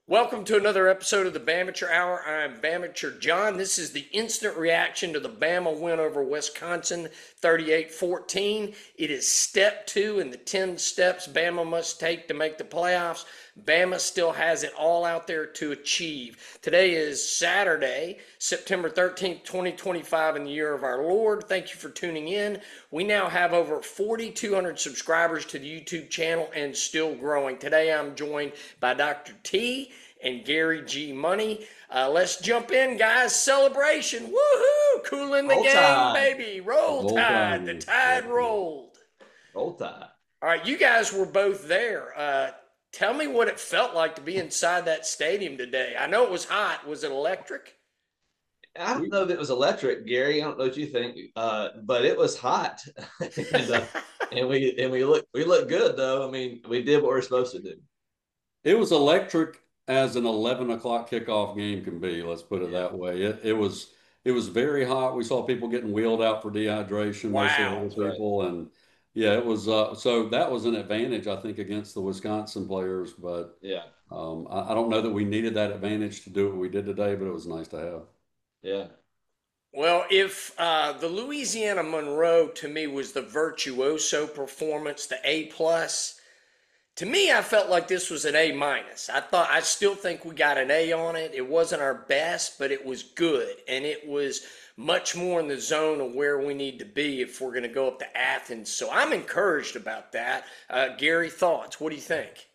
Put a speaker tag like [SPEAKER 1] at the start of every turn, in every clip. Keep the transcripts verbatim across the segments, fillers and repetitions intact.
[SPEAKER 1] Welcome to another episode of the Bamateur Hour. I'm Bamateur John. This is the instant reaction to the Bama win over Wisconsin thirty-eight fourteen. It is step two in the ten steps Bama must take to make the playoffs. Bama still has it all out there to achieve. Today is Saturday, September thirteenth, twenty twenty-five, in the year of our Lord. Thank you for tuning in. We now have over forty-two hundred subscribers to the YouTube channel and still growing. Today I'm joined by Doctor T and Gary G. Money. Uh, let's jump in, guys. Celebration. Woohoo! Cooling the
[SPEAKER 2] Roll
[SPEAKER 1] game,
[SPEAKER 2] Tide.
[SPEAKER 1] baby. Roll,
[SPEAKER 3] Roll
[SPEAKER 1] Tide.
[SPEAKER 3] Tide.
[SPEAKER 1] The tide
[SPEAKER 3] Yeah.
[SPEAKER 1] rolled.
[SPEAKER 2] Roll Tide.
[SPEAKER 1] All right, you guys were both there. Uh, tell me what it felt like to be inside that stadium today. I know it was hot. Was it electric?
[SPEAKER 2] I don't know if it was electric, Gary. I don't know what you think, uh, but it was hot, and, uh, and we and we look we look good though. I mean, we did what we are supposed to do.
[SPEAKER 3] It was electric as an eleven o'clock kickoff game can be. Let's put it
[SPEAKER 2] Yeah.
[SPEAKER 3] that way. It, it was it was very hot. We saw people getting wheeled out for dehydration, mostly
[SPEAKER 1] Wow.
[SPEAKER 3] older
[SPEAKER 2] That's right.
[SPEAKER 3] people, and yeah, it was. Uh, so that was an advantage, I think, against the Wisconsin players. But
[SPEAKER 2] Yeah,
[SPEAKER 3] um, I, I don't know that we needed that advantage to do what we did today, but it was nice to have.
[SPEAKER 2] yeah.
[SPEAKER 1] Well, if uh, the Louisiana Monroe to me was the virtuoso performance, the A plus, to me I felt like this was an A minus. I thought I still think we got an A on it. It wasn't our best, but it was good, and it was much more in the zone of where we need to be if we're going to go up to Athens. So I'm encouraged about that. Uh, Gary, thoughts? What do you think?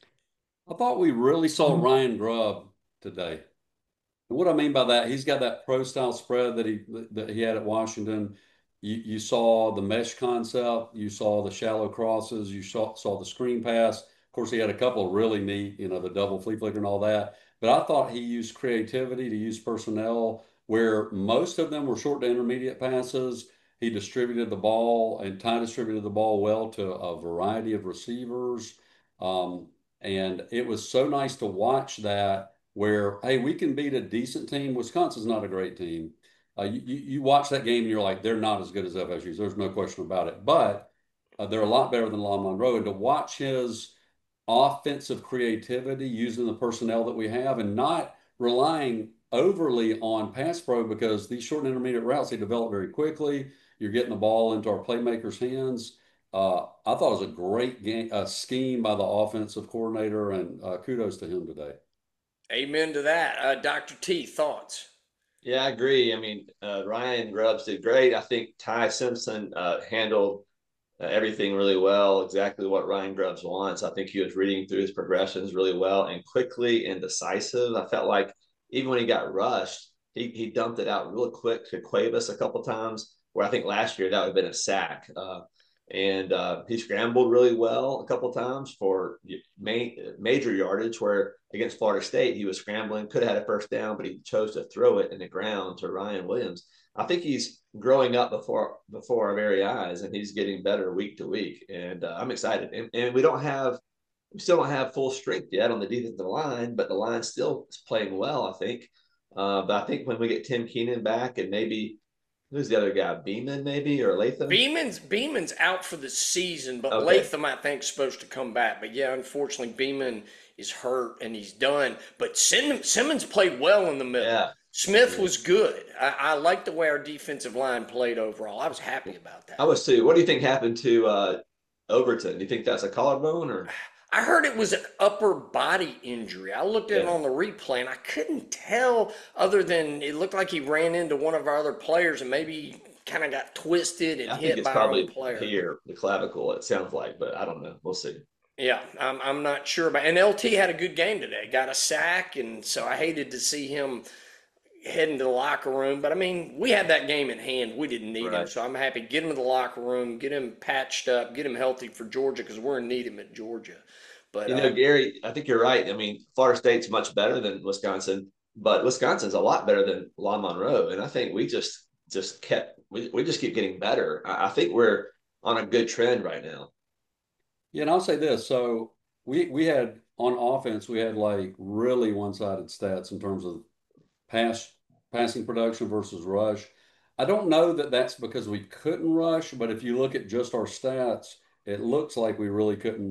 [SPEAKER 3] I thought we really saw Ryan Grubb today. And what I mean by that, he's got that pro style spread that he that he had at Washington. You you saw the mesh concept, you saw the shallow crosses, you saw saw the screen pass. Of course, he had a couple of really neat, you know, the double flea flicker and all that. But I thought he used creativity to use personnel where most of them were short to intermediate passes. He distributed the ball and Ty distributed the ball well to a variety of receivers. Um, and it was so nice to watch that where, hey, we can beat a decent team. Wisconsin's not a great team. Uh, you, you watch that game and you're like, they're not as good as F S U. There's no question about it. But uh, they're a lot better than Lon Monroe. And to watch his offensive creativity using the personnel that we have and not relying overly on pass pro because these short and intermediate routes, they develop very quickly. You're getting the ball into our playmakers' hands. Uh, I thought it was a great game, uh, scheme by the offensive coordinator, and uh, kudos to him today.
[SPEAKER 1] Amen to that. Uh, Doctor T, thoughts?
[SPEAKER 2] Yeah, I agree. I mean, uh, Ryan Grubbs did great. I think Ty Simpson uh, handled uh, everything really well, exactly what Ryan Grubbs wants. I think he was reading through his progressions really well and quickly and decisive. I felt like even when he got rushed, he, he dumped it out real quick to Cuevas a couple times, where I think last year that would have been a sack. Uh, and uh, he scrambled really well a couple times for ma- major yardage, where against Florida State, he was scrambling, could have had a first down, but he chose to throw it in the ground to Ryan Williams. I think he's growing up before before our very eyes, and he's getting better week to week. And uh, I'm excited. And, and we don't have, we still don't have full strength yet on the defensive line, but the line still is playing well, I think. Uh, but I think when we get Tim Keenan back and maybe who's the other guy, Beeman maybe or Latham?
[SPEAKER 1] Beeman's Beeman's out for the season, but
[SPEAKER 2] Okay,
[SPEAKER 1] Latham I think is supposed to come back. But yeah, unfortunately Beeman is hurt and he's done. But Simmons played well in the middle.
[SPEAKER 2] yeah,
[SPEAKER 1] Smith
[SPEAKER 2] yeah.
[SPEAKER 1] was good. I, I like the way our defensive line played overall. I was happy about
[SPEAKER 2] I
[SPEAKER 1] that.
[SPEAKER 2] was too. What do you think happened to uh, Overton? Do you think that's a collarbone or?
[SPEAKER 1] I heard it was an upper body injury. I looked at it
[SPEAKER 2] Yeah,
[SPEAKER 1] on the replay and I couldn't tell other than it looked like he ran into one of our other players and maybe kind of got twisted and
[SPEAKER 2] I think
[SPEAKER 1] hit
[SPEAKER 2] it's
[SPEAKER 1] by our own
[SPEAKER 2] probably
[SPEAKER 1] player.
[SPEAKER 2] here, the clavicle. It sounds like, but I don't know. We'll see.
[SPEAKER 1] Yeah, I'm, I'm not sure about. And L T had a good game today. Got a sack, and so I hated to see him heading to the locker room. But I mean, we had that game in hand. We didn't need him,
[SPEAKER 2] Right.
[SPEAKER 1] so I'm happy. Get him to the locker room, get him patched up, get him healthy for Georgia because we're in need of him at Georgia. But
[SPEAKER 2] You know,
[SPEAKER 1] uh,
[SPEAKER 2] Gary, I think you're right. I mean, Florida State's much better than Wisconsin, but Wisconsin's a lot better than La Monroe. And I think we just just kept we, we just keep getting better. I, I think we're on a good trend right now.
[SPEAKER 3] Yeah, and I'll say this. So we we had on offense, we had like really one-sided stats in terms of pass passing production versus rush. I don't know that that's because we couldn't rush, but if you look at just our stats, it looks like we really couldn't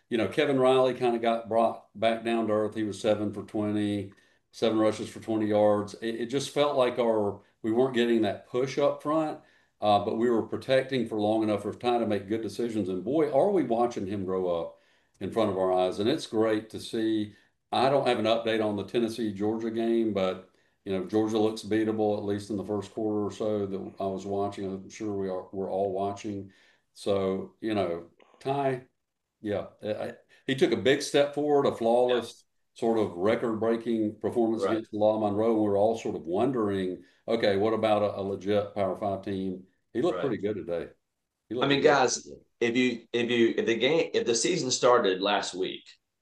[SPEAKER 3] you know, Kevin Riley kind of got brought back down to earth. He was seven for twenty, seven rushes for twenty yards. It, it just felt like our we weren't getting that push up front, uh, but we were protecting for long enough for time to make good decisions. And boy, are we watching him grow up in front of our eyes. And it's great to see. I don't have an update on the Tennessee Georgia game, but you know, Georgia looks beatable, at least in the first quarter or so that I was watching. I'm sure we are we're all watching. So, you know, Ty, yeah, I, he took a big step forward, a
[SPEAKER 2] Yeah.
[SPEAKER 3] flawless sort of record-breaking performance
[SPEAKER 2] Right.
[SPEAKER 3] against La Monroe. And we were all sort of wondering, okay, what about a, a legit Power Five team? He looked
[SPEAKER 2] Right.
[SPEAKER 3] pretty good today. He
[SPEAKER 2] I
[SPEAKER 3] looked
[SPEAKER 2] mean,
[SPEAKER 3] really
[SPEAKER 2] guys,
[SPEAKER 3] good.
[SPEAKER 2] if you if you if the game if the season started last week,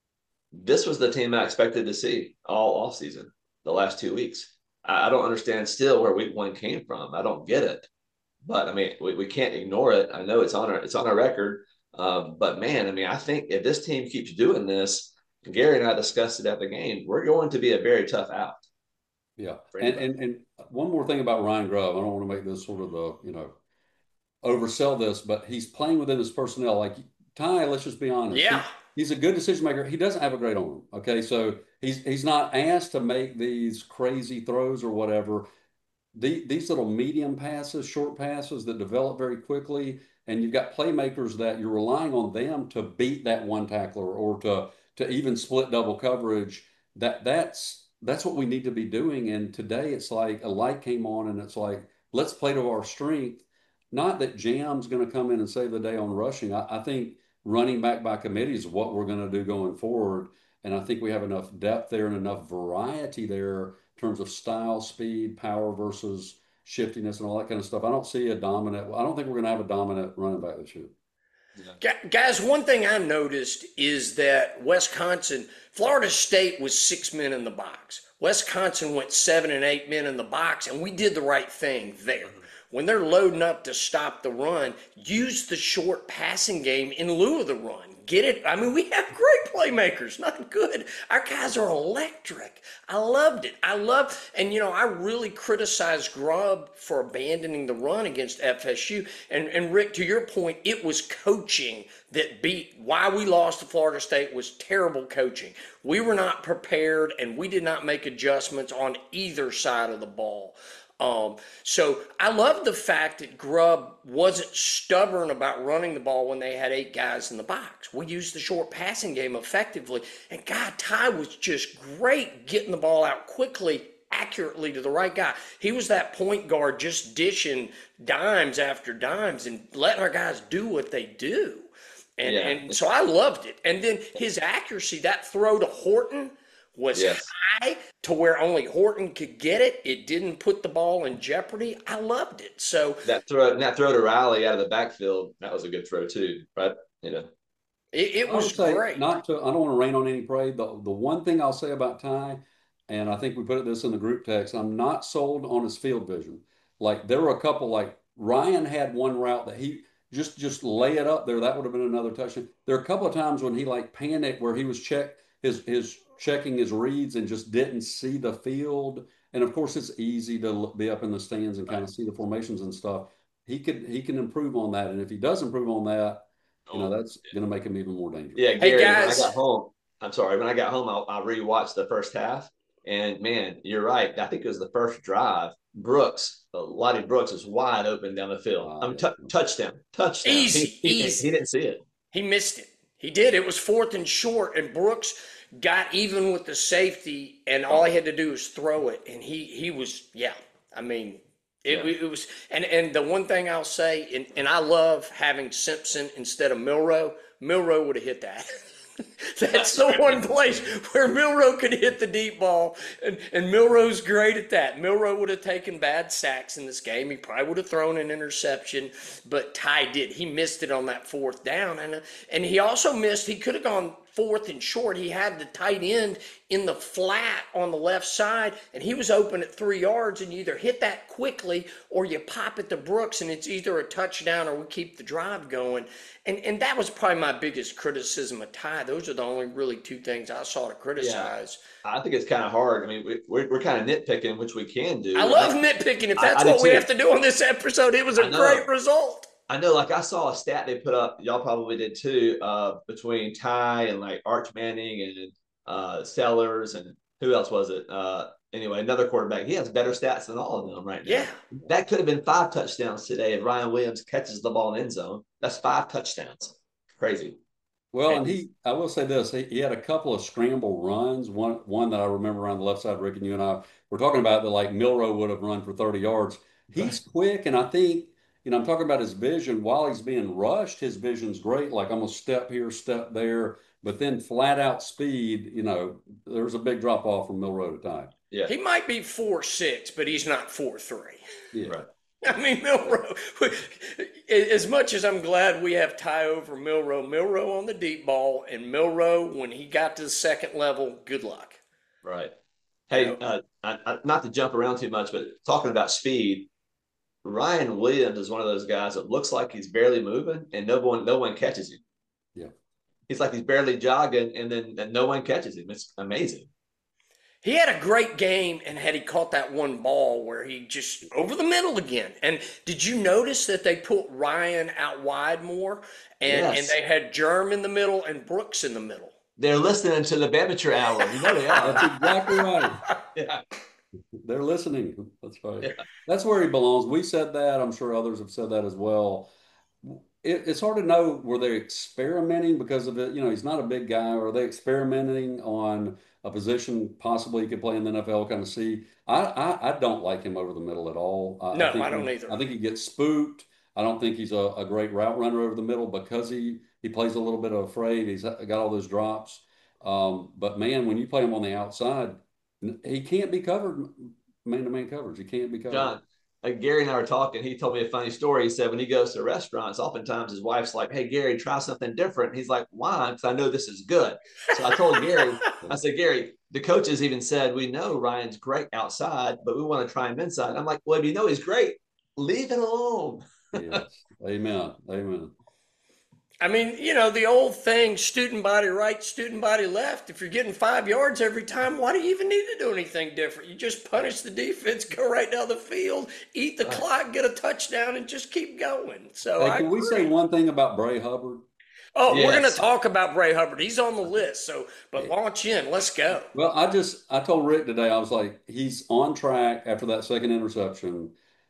[SPEAKER 2] this was the team I expected to see all off season, the last two weeks. I, I don't understand still where week one came from. I don't get it. But I mean, we, we can't ignore it. I know it's on our it's on our record. Um, but man, I mean, I think if this team keeps doing this, Gary and I discussed it at the game, we're going to be a very tough out
[SPEAKER 3] Yeah.
[SPEAKER 2] for
[SPEAKER 3] And,
[SPEAKER 2] anybody.
[SPEAKER 3] and and one more thing about Ryan Grubb. I don't want to make this sort of the, you know, oversell this, but he's playing within his personnel. Like Ty, let's just be honest.
[SPEAKER 1] Yeah.
[SPEAKER 3] He he's a good decision maker. He doesn't have a great arm. Okay. So he's he's not asked to make these crazy throws or whatever. The, these little medium passes, short passes that develop very quickly, and you've got playmakers that you're relying on them to beat that one tackler or to to even split double coverage. That that's that's what we need to be doing. And today it's like a light came on, and it's like let's play to our strength. Not that Jam's going to come in and save the day on rushing. I, I think running back by committee is what we're going to do going forward. And I think we have enough depth there and enough variety there in terms of style, speed, power versus shiftiness and all that kind of stuff. I don't see a dominant. I don't think we're going to have a dominant running back this year.
[SPEAKER 2] Yeah.
[SPEAKER 1] Guys, one thing I noticed is that Wisconsin, Florida State was six men in the box. Wisconsin went seven and eight men in the box, and we did the right thing there. When they're loading up to stop the run, use the short passing game in lieu of the run. Get it? I mean, we have great playmakers, not good. Our guys are electric. I loved it. I love, and you know, I really criticized Grubb for abandoning the run against F S U. And, and Rick, to your point, it was coaching that beat why we lost to Florida State was terrible coaching. We were not prepared, and we did not make adjustments on either side of the ball. Um, so I love the fact that Grubb wasn't stubborn about running the ball when they had eight guys in the box. We used the short passing game effectively. And God, Ty was just great getting the ball out quickly, accurately to the right guy. He was that point guard just dishing dimes after dimes and letting our guys do what they do. And,
[SPEAKER 2] Yeah.
[SPEAKER 1] and so I loved it. And then his accuracy, that throw to Horton was
[SPEAKER 2] Yes.
[SPEAKER 1] high to where only Horton could get it. It didn't put the ball in jeopardy. I loved it. So
[SPEAKER 2] That throw that throw to Riley out of the backfield, that was a good throw too, right? You know.
[SPEAKER 1] it, it
[SPEAKER 3] I would
[SPEAKER 1] was
[SPEAKER 3] say
[SPEAKER 1] great.
[SPEAKER 3] not to. I don't want to rain on any parade. The the one thing I'll say about Ty, and I think we put this in the group text. I'm not sold on his field vision. Like there were a couple. Like Ryan had one route that he just just lay it up there. That would have been another touchdown. There are a couple of times when he like panicked where he was check his his checking his reads and just didn't see the field. And of course, it's easy to look, be up in the stands and kind of see the formations and stuff. He could he can improve on that, and if he does improve on that, you know
[SPEAKER 2] Oh,
[SPEAKER 3] that's going to make him even more dangerous.
[SPEAKER 2] yeah,
[SPEAKER 1] Hey,
[SPEAKER 2] Gary, when I
[SPEAKER 1] guys.
[SPEAKER 2] got home, I'm sorry, when I got home, I, I rewatched the first half. And man, you're right. I think it was the first drive. Brooks, uh, Lottie Brooks is wide open down the field.
[SPEAKER 3] Uh,
[SPEAKER 2] I'm
[SPEAKER 3] yeah.
[SPEAKER 2] t- touchdown, touchdown.
[SPEAKER 1] Easy,
[SPEAKER 2] he, he,
[SPEAKER 1] easy.
[SPEAKER 2] he didn't see it.
[SPEAKER 1] He missed it. He did. It was fourth and short, and Brooks got even with the safety, and all he had to do was throw it. And he he was, yeah. I mean, it,
[SPEAKER 2] Yeah.
[SPEAKER 1] it was. And, and the one thing I'll say, and, and I love having Simpson instead of Milrow. Milrow would have hit that. That's the one place where Milrow could hit the deep ball, and, and Milrow's great at that. Milrow would have taken bad sacks in this game. He probably would have thrown an interception, but Ty did. He missed it on that fourth down, and and he also missed. He could have gone fourth and short. He had the tight end in the flat on the left side, and he was open at three yards, and you either hit that quickly or you pop it to Brooks, and it's either a touchdown or we keep the drive going. And and that was probably my biggest criticism of Ty. Those are the only really two things I saw to criticize.
[SPEAKER 2] I think it's kind of hard. I mean, we, we're, we're kind of nitpicking, which we can do.
[SPEAKER 1] I love nitpicking. If
[SPEAKER 2] I-
[SPEAKER 1] that's
[SPEAKER 2] I do
[SPEAKER 1] what we
[SPEAKER 2] too.
[SPEAKER 1] have to do on this episode, it was a
[SPEAKER 2] I know.
[SPEAKER 1] great result.
[SPEAKER 2] I know, like I saw a stat they put up, y'all probably did too, uh, between Ty and like Arch Manning and uh, Sellers and who else was it? Uh, anyway, another quarterback. He has better stats than all of them right
[SPEAKER 1] Yeah.
[SPEAKER 2] now. That could have been five touchdowns today if Ryan Williams catches the ball in end zone. That's five touchdowns. Crazy.
[SPEAKER 3] Well, and
[SPEAKER 2] And
[SPEAKER 3] he, I will say this, he, he had a couple of scramble runs. One, one that I remember around the left side, Rick and you and I were talking about that like Milrow would have run for thirty yards. He's quick, and I think, you know, I'm talking about his vision. While he's being rushed, his vision's great. Like I'm gonna step here, step there, but then flat out speed, you know, there's a big drop off from Milrow to Ty.
[SPEAKER 2] yeah,
[SPEAKER 1] He might be four six, but he's not four three.
[SPEAKER 3] Yeah.
[SPEAKER 2] right.
[SPEAKER 1] I mean, Milrow, as much as I'm glad we have Ty over Milrow, Milrow on the deep ball, and Milrow, when he got to the second level, good luck.
[SPEAKER 2] Right. Hey,
[SPEAKER 1] You know?
[SPEAKER 2] uh, I, I, not to jump around too much, but talking about speed, Ryan Williams is one of those guys that looks like he's barely moving, and no one, no one catches him.
[SPEAKER 3] Yeah.
[SPEAKER 2] He's like he's barely jogging, and then and no one catches him. It's amazing.
[SPEAKER 1] He had a great game, and had he caught that one ball where he just over the middle again. And did you notice that they put Ryan out wide more, and
[SPEAKER 2] Yes.
[SPEAKER 1] and they had Germ in the middle and Brooks in the middle?
[SPEAKER 2] They're listening to the Amateur Hour. You know they
[SPEAKER 3] That's
[SPEAKER 2] are.
[SPEAKER 3] exactly right.
[SPEAKER 2] Yeah.
[SPEAKER 3] They're listening. That's right.
[SPEAKER 2] Yeah.
[SPEAKER 3] That's where he belongs. We said that. I'm sure others have said that as well. It, it's hard to know, were they experimenting because of it? You know, he's not a big guy. Or are they experimenting on a position possibly he could play in the N F L? Kind of see. I, I, I don't like him over the middle at all. I,
[SPEAKER 1] No,
[SPEAKER 3] I think
[SPEAKER 1] I don't
[SPEAKER 3] he,
[SPEAKER 1] either.
[SPEAKER 3] I think he gets spooked. I don't think he's a, a great route runner over the middle because he he plays a little bit of afraid. He's got all those drops. Um, but man, when you play him on the outside, he can't be covered man-to-man coverage. He can't be covered.
[SPEAKER 2] John, like Gary and I were talking. He told me a funny story. He said when he goes to restaurants, oftentimes his wife's like, "Hey, Gary, try something different." He's like, "Why?" Because I know this is good. So I told Gary, I said, "Gary, the coaches even said we know Ryan's great outside, but we want to try him inside." I'm like, "Well, if you know he's great, leave it alone."
[SPEAKER 3] Yes. Amen. Amen.
[SPEAKER 1] I mean, you know, the old thing, student body right, student body left. If you're getting five yards every time, why do you even need to do anything different? You just punish the defense, go right down the field, eat the
[SPEAKER 2] Right.
[SPEAKER 1] clock, get a touchdown, and just keep going. So
[SPEAKER 3] Hey,
[SPEAKER 1] I
[SPEAKER 3] can we
[SPEAKER 1] agree.
[SPEAKER 3] say one thing about Bray Hubbard?
[SPEAKER 1] Oh, we're going to
[SPEAKER 2] Yes.
[SPEAKER 1] talk about Bray Hubbard. He's on the list. So, but launch in. Let's go.
[SPEAKER 3] Well, I just I told Rick today, I was like, he's on track after that second interception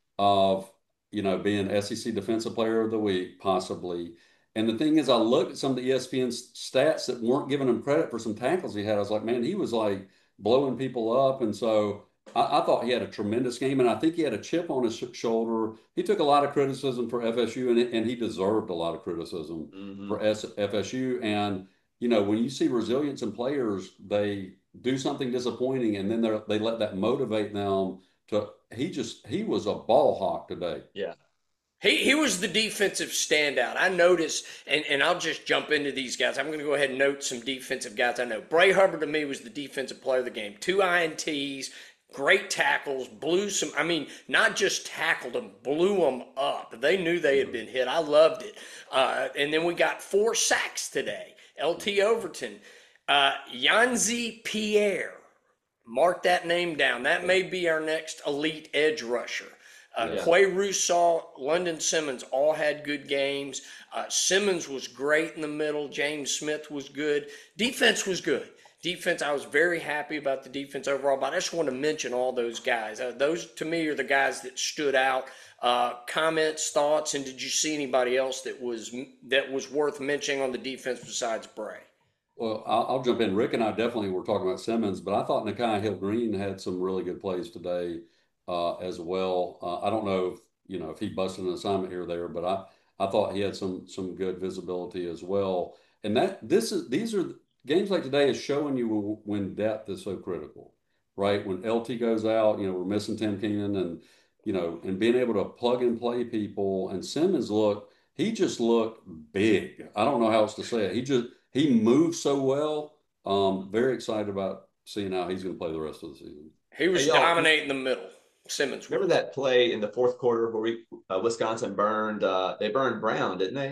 [SPEAKER 3] of, you know, being S E C Defensive Player of the Week, possibly. And the thing is, I looked at some of the E S P N stats that weren't giving him credit for some tackles he had. I was like, man, he was like blowing people up. And so I, I thought he had a tremendous game. And I think he had a chip on his sh shoulder. He took a lot of criticism for F S U, and, and he deserved a lot of criticism
[SPEAKER 2] Mhm.
[SPEAKER 3] for S F S U. And, you know, when you see resilience in players, they do something disappointing, and then they they let that motivate them to, he just, he was a ball hawk today.
[SPEAKER 2] Yeah.
[SPEAKER 1] He, he was the defensive standout. I noticed, and, and I'll just jump into these guys. I'm going to go ahead and note some defensive guys I know. Bray Hubbard to me was the defensive player of the game. Two I N Ts, great tackles, blew some, I mean, not just tackled them, blew them up. They knew they had been hit. I loved it. Uh, and then we got four sacks today. L T Overton. Uh, Yanzi Pierre. Mark that name down. That may be our next elite edge rusher. Uh,
[SPEAKER 2] Yeah.
[SPEAKER 1] Quay Rousseau, London Simmons all had good games. Uh, Simmons was great in the middle. James Smith was good. Defense was good. Defense, I was very happy about the defense overall, but I just want to mention all those guys. Uh, those, to me, are the guys that stood out. Uh, comments, thoughts, and did you see anybody else that was that was worth mentioning on the defense besides Bray?
[SPEAKER 3] Well, I'll, I'll jump in. Rick and I definitely were talking about Simmons, but I thought Nakai Hill-Green had some really good plays today uh, as well. Uh, I don't know if, you know, if he busted an assignment here or there, but I, I thought he had some some good visibility as well. And that this is these are games like today is showing you when, when depth is so critical, right? When L T goes out, you know, we're missing Tim Keenan, and you know, and being able to plug and play people. And Simmons looked, he just looked big. I don't know how else to say it. He just he moves so well. Um, very excited about seeing how he's going to play the rest of the season.
[SPEAKER 1] He was
[SPEAKER 2] Hey, y'all-
[SPEAKER 1] dominating the middle. Simmons.
[SPEAKER 2] Remember
[SPEAKER 1] was.
[SPEAKER 2] that play in the fourth quarter where we uh, Wisconsin burned? Uh, they burned Brown, didn't they?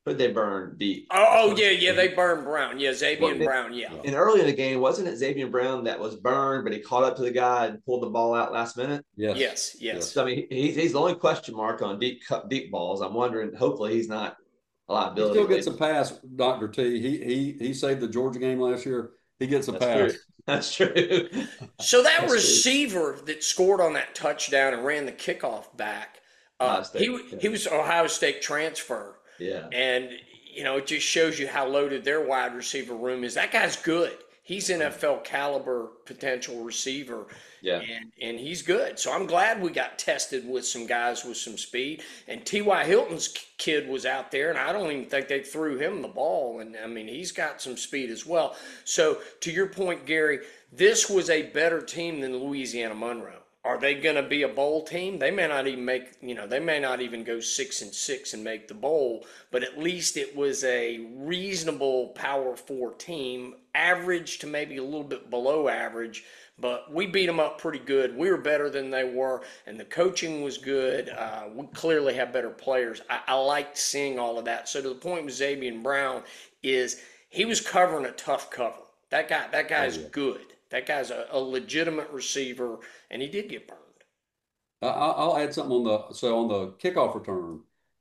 [SPEAKER 2] who they burn deep?
[SPEAKER 1] Oh, oh yeah, yeah, they burned Brown. Yeah, Xavier
[SPEAKER 2] Well,
[SPEAKER 1] Brown. Yeah.
[SPEAKER 2] And early in the game, wasn't it Xavier Brown that was burned, but he caught up to the guy and pulled the ball out last minute?
[SPEAKER 3] Yes.
[SPEAKER 1] Yes. Yes.
[SPEAKER 2] So I mean, he's he's the only question mark on deep cut deep balls. I'm wondering. Hopefully, he's not a
[SPEAKER 3] He
[SPEAKER 2] liability.
[SPEAKER 3] still gets a
[SPEAKER 2] later.
[SPEAKER 3] pass, Doctor T. He he he saved the Georgia game last year. He gets a
[SPEAKER 2] That's
[SPEAKER 3] pass.
[SPEAKER 2] true. That's true.
[SPEAKER 1] So that
[SPEAKER 2] That's
[SPEAKER 1] receiver that scored on that touchdown and ran the kickoff back,
[SPEAKER 2] Ohio
[SPEAKER 1] uh,
[SPEAKER 2] State,
[SPEAKER 1] he
[SPEAKER 2] yeah.
[SPEAKER 1] he was Ohio State transfer,
[SPEAKER 2] Yeah.
[SPEAKER 1] and you know it just shows you how loaded their wide receiver room is. That guy's good. He's N F L caliber potential receiver.
[SPEAKER 2] Yeah.
[SPEAKER 1] And and he's good. So I'm glad we got tested with some guys with some speed. And T Y. Hilton's kid was out there, and I don't even think they threw him the ball. And I mean, he's got some speed as well. So to your point, Gary, this was a better team than Louisiana Monroe. Are they going to be a bowl team? They may not even make, you know, they may not even go six and six and make the bowl, but at least it was a reasonable Power Four team, average to maybe a little bit below average, but we beat them up pretty good. We were better than they were, and the coaching was good. Uh, we clearly have better players. I, I liked seeing all of that. So to the point with Xavier Brown is he was covering a tough cover. That guy, that guy's
[SPEAKER 3] Oh, yeah.
[SPEAKER 1] good. That guy's a, a legitimate receiver, and he did get burned.
[SPEAKER 3] I, I- I'll add something on the so on the kickoff return.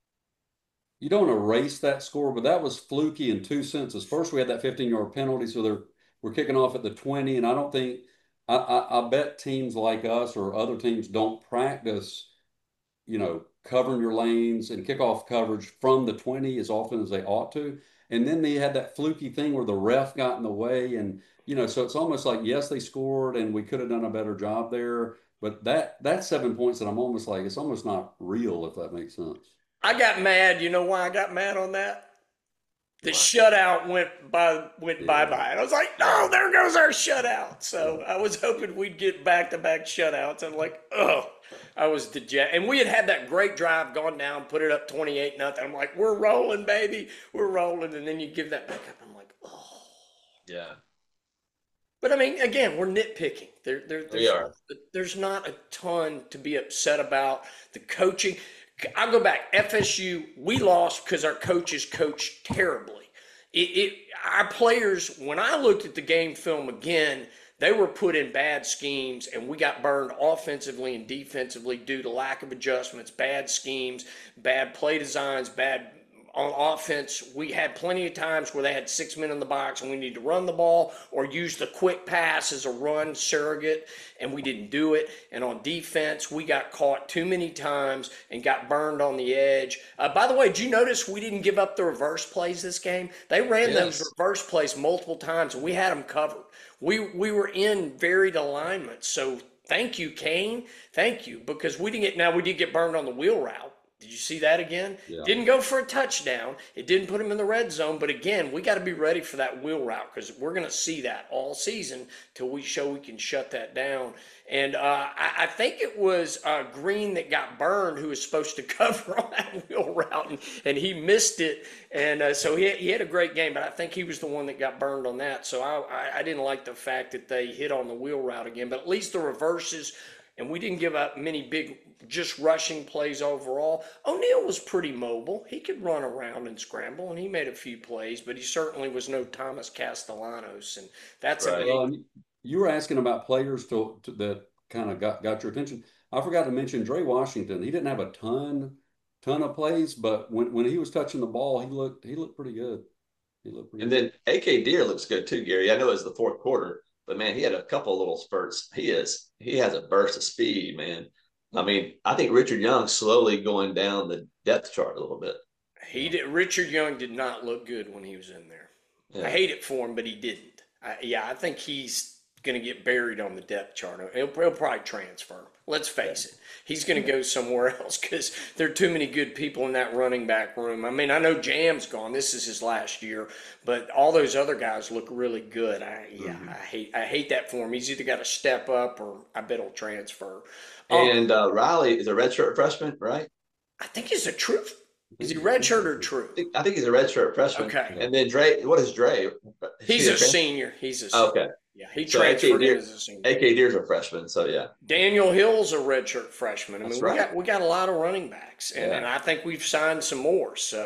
[SPEAKER 3] You don't erase that score, but that was fluky in two senses. First, we had that fifteen yard penalty, so they're we're kicking off at the twenty, and I don't think I, I, I bet teams like us or other teams don't practice, you know, covering your lanes and kickoff coverage from the twenty as often as they ought to. And then they had that fluky thing where the ref got in the way, and you know, so it's almost like yes, they scored, and we could have done a better job there. But that that's seven points that I'm almost like it's almost not real, if that makes sense.
[SPEAKER 1] I got mad. You know why I got mad on that? The
[SPEAKER 2] Why?
[SPEAKER 1] shutout went by went
[SPEAKER 3] Yeah.
[SPEAKER 1] bye bye, and I was like, "No, there goes our shutout." So I was hoping we'd get back to back shutouts. I'm like, "Oh," I was dejected. And we had had that great drive, gone down, put it up twenty-eight nothing. I'm like, "We're rolling, baby, we're rolling." And then you give that back up. I'm like, "Oh."
[SPEAKER 2] Yeah.
[SPEAKER 1] But I mean, again, we're nitpicking. There, there, there's,
[SPEAKER 2] We are.
[SPEAKER 1] there's not a ton to be upset about. The coaching, I'll go back. F S U, we lost because our coaches coached terribly. It, it, our players, when I looked at the game film again, they were put in bad schemes, and we got burned offensively and defensively due to lack of adjustments, bad schemes, bad play designs, bad on offense. We had plenty of times where they had six men in the box and we need to run the ball or use the quick pass as a run surrogate, and we didn't do it. And on defense, we got caught too many times and got burned on the edge. Uh, by the way, did you notice we didn't give up the reverse plays this game? They ran
[SPEAKER 2] Yes.
[SPEAKER 1] those reverse plays multiple times, and we had them covered. We we were in varied alignments. So thank you, Kane. Thank you, because we didn't get. Now we did get burned on the wheel route. Did you see that again?
[SPEAKER 3] Yeah.
[SPEAKER 1] Didn't go for a touchdown. It didn't put him in the red zone. But again, we got to be ready for that wheel route because we're going to see that all season till we show we can shut that down. And uh, I, I think it was uh, Green that got burned who was supposed to cover on that wheel route, and, and he missed it. And uh, so he, he had a great game, but I think he was the one that got burned on that. So I, I, I didn't like the fact that they hit on the wheel route again. But at least the reverses, and we didn't give up many big just rushing plays overall. O'Neal was pretty mobile. He could run around and scramble, and he made a few plays, but he certainly was no Thomas Castellanos, and that's
[SPEAKER 2] Right.
[SPEAKER 1] a
[SPEAKER 3] Well, and you were asking about players to, to that kind of got, got your attention. I forgot to mention Dre Washington. He didn't have a ton ton of plays, but when, when he was touching the ball, he looked he looked pretty good. He looked pretty
[SPEAKER 2] And
[SPEAKER 3] good.
[SPEAKER 2] then A K Deer looks good too, Gary. I know it was the fourth quarter, but man, he had a couple of little spurts. He is he has a burst of speed, man. I mean, I think Richard Young's slowly going down the depth chart a little bit.
[SPEAKER 1] he did. Richard Young did not look good when he was in there.
[SPEAKER 2] Yeah.
[SPEAKER 1] I hate it for him, but he didn't. I, yeah, I think he's going to get buried on the depth chart. He'll, he'll probably transfer. Let's face it. He's going to go somewhere else because there are too many good people in that running back room. I mean, I know Jam's gone. This is his last year, but all those other guys look really good. I, yeah,
[SPEAKER 2] Mhm.
[SPEAKER 1] I hate I hate that for him. He's either got to step up or I bet he'll transfer. Um,
[SPEAKER 2] And uh, Riley is a redshirt freshman, right?
[SPEAKER 1] I think he's a true. Is he redshirt or true?
[SPEAKER 2] I think, I think he's a redshirt freshman.
[SPEAKER 1] Okay.
[SPEAKER 2] And then Dre, what is Dre? Is
[SPEAKER 1] He's
[SPEAKER 2] he
[SPEAKER 1] a
[SPEAKER 2] trans-
[SPEAKER 1] senior. He's a senior.
[SPEAKER 2] Okay.
[SPEAKER 1] Yeah, he
[SPEAKER 2] So A K
[SPEAKER 1] transferred
[SPEAKER 2] Deer-
[SPEAKER 1] in as a senior.
[SPEAKER 2] A K Deer's a freshman, so yeah.
[SPEAKER 1] Daniel Hill's a redshirt freshman. I mean,
[SPEAKER 2] That's
[SPEAKER 1] we
[SPEAKER 2] right.
[SPEAKER 1] got we got a lot of running backs, and,
[SPEAKER 2] Yeah.
[SPEAKER 1] and I think we've signed some more. So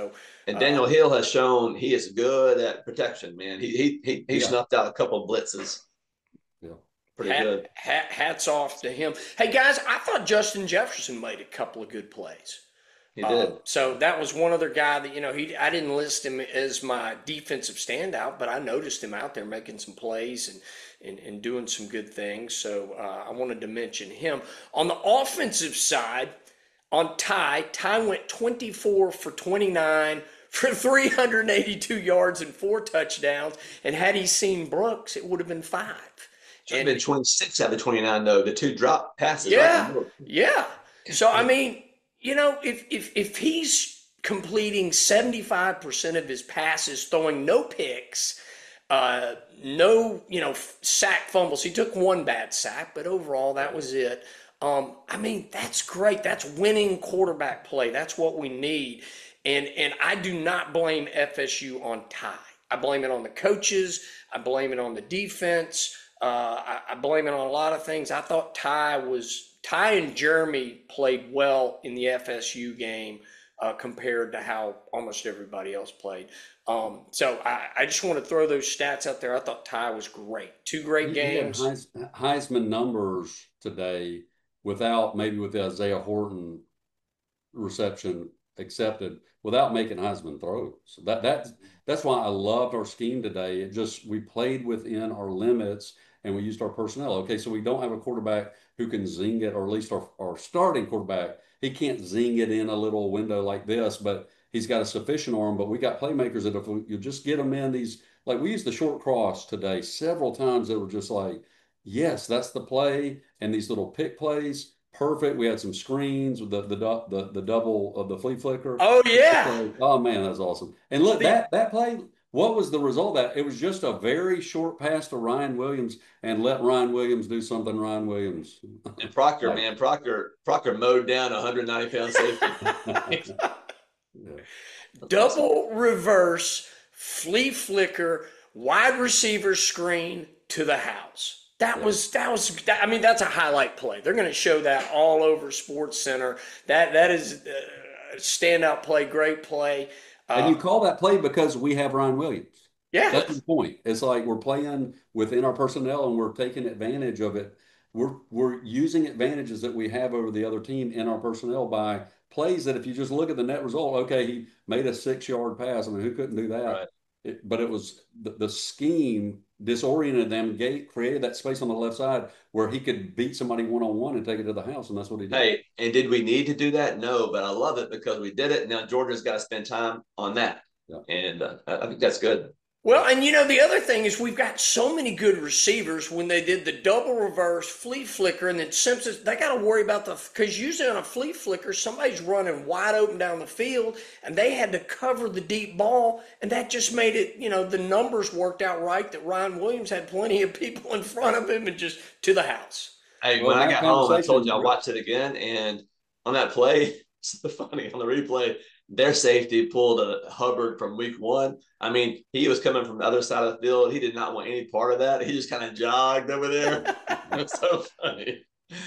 [SPEAKER 2] And Daniel Hill has shown he is good at protection, man. He he he, he
[SPEAKER 3] Yeah.
[SPEAKER 2] snuffed out a couple of blitzes.
[SPEAKER 3] Yeah.
[SPEAKER 2] Pretty
[SPEAKER 1] Hat,
[SPEAKER 2] good.
[SPEAKER 1] hat, hats off to him. Hey guys, I thought Justin Jefferson made a couple of good plays.
[SPEAKER 2] He
[SPEAKER 1] Uh,
[SPEAKER 2] did.
[SPEAKER 1] so that was one other guy that, you know, he I didn't list him as my defensive standout, but I noticed him out there making some plays and and, and doing some good things. So uh, I wanted to mention him. On the offensive side, on Ty, Ty went twenty-four for twenty-nine for three hundred eighty-two yards and four touchdowns. And had he seen Brooks, it would have been five.
[SPEAKER 2] Should have been twenty-six out of twenty-nine, though. The two drop passes.
[SPEAKER 1] Yeah,
[SPEAKER 2] Right?
[SPEAKER 1] yeah. So I mean, you know, if if if he's completing seventy-five percent of his passes, throwing no picks, uh, no, you know, sack fumbles. He took one bad sack, but overall that was it. Um, I mean, that's great. That's winning quarterback play. That's what we need. And and I do not blame F S U on Ty. I blame it on the coaches. I blame it on the defense. Uh, I, I blame it on a lot of things. I thought Ty was Ty and Jeremy played well in the F S U game uh, compared to how almost everybody else played. Um, so I, I just want to throw those stats out there. I thought Ty was great. Two great
[SPEAKER 3] He, he had
[SPEAKER 1] games.
[SPEAKER 3] Heis, Heisman numbers today without maybe with the Isaiah Horton reception accepted without making Heisman throws. So that that's that's why I loved our scheme today. It just we played within our limits and we used our personnel. Okay, so we don't have a quarterback who can zing it, or at least our, our starting quarterback, he can't zing it in a little window like this, but he's got a sufficient arm. But we got playmakers that if you just get them in these, like we used the short cross today several times that were just like, yes, that's the play, and these little pick plays. Perfect. We had some screens with the the the, the double of the flea flicker.
[SPEAKER 1] Oh yeah.
[SPEAKER 3] Oh man, that's awesome. And look,
[SPEAKER 1] The-
[SPEAKER 3] that that play, what was the result of that? It was just a very short pass to Ryan Williams and let Ryan Williams do something Ryan Williams.
[SPEAKER 2] And Proctor,
[SPEAKER 3] Like-
[SPEAKER 2] man, Proctor, Proctor mowed down a one hundred ninety pound safety.
[SPEAKER 3] Yeah.
[SPEAKER 1] Double reverse flea flicker wide receiver screen to the house. That was that was that, I mean that's a highlight play. They're going to show that all over Sports Center. That that is a standout play, great play.
[SPEAKER 3] And you call that play because we have Ryan Williams.
[SPEAKER 1] Yeah.
[SPEAKER 3] That's the point. It's like we're playing within our personnel and we're taking advantage of it. We're we're using advantages that we have over the other team in our personnel by plays that if you just look at the net result, okay, he made a six yard pass. I mean, who couldn't do that?
[SPEAKER 2] Right.
[SPEAKER 3] It, but it was the, the scheme disoriented them, gate, created that space on the left side where he could beat somebody one on one and take it to the house, and that's what he did.
[SPEAKER 2] Hey, and did we need to do that? No, but I love it because we did it. Now Georgia's got to spend time on that,
[SPEAKER 3] Yeah.
[SPEAKER 2] and uh, I think that's good.
[SPEAKER 1] Well, and you know, the other thing is we've got so many good receivers when they did the double reverse flea flicker and then Simpson, they got to worry about the, because usually on a flea flicker, somebody's running wide open down the field and they had to cover the deep ball. And that just made it, you know, the numbers worked out right that Ryan Williams had plenty of people in front of him and just to the house.
[SPEAKER 2] Hey,
[SPEAKER 3] Well,
[SPEAKER 2] when I
[SPEAKER 3] that
[SPEAKER 2] got home, I told
[SPEAKER 3] conversation-
[SPEAKER 2] you I watched it again, and on that play, it's so funny on the replay. Their safety pulled a Hubbard from week one. I mean, he was coming from the other side of the field. He did not want any part of that. He just kind of jogged over there. It's so funny.